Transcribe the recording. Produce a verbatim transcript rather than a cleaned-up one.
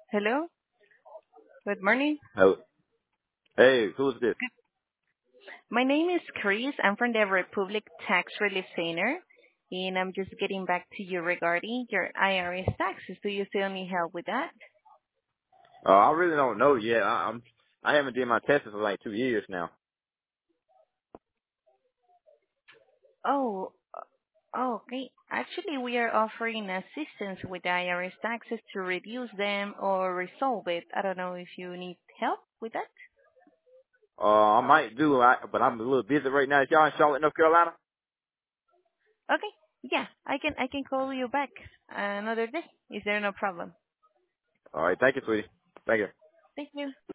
Hello, good morning. Hello. Hey, who's this? My name is Chris. I'm from the Republic Tax Relief Center, and I'm just getting back to you regarding your I R S taxes. Do you still need help with that? Uh, I really don't know yet. I, I'm I haven't did my tests for like two years now. Oh, oh, okay. Actually, we are offering assistance with the I R S taxes to reduce them or resolve it. I don't know if you need help with that. Uh, I might do, I, but I'm a little busy right now. Is y'all in Charlotte, North Carolina? Okay, yeah, I can I can call you back another day. Is there no problem? All right, thank you, sweetie. Thank you. Thank you.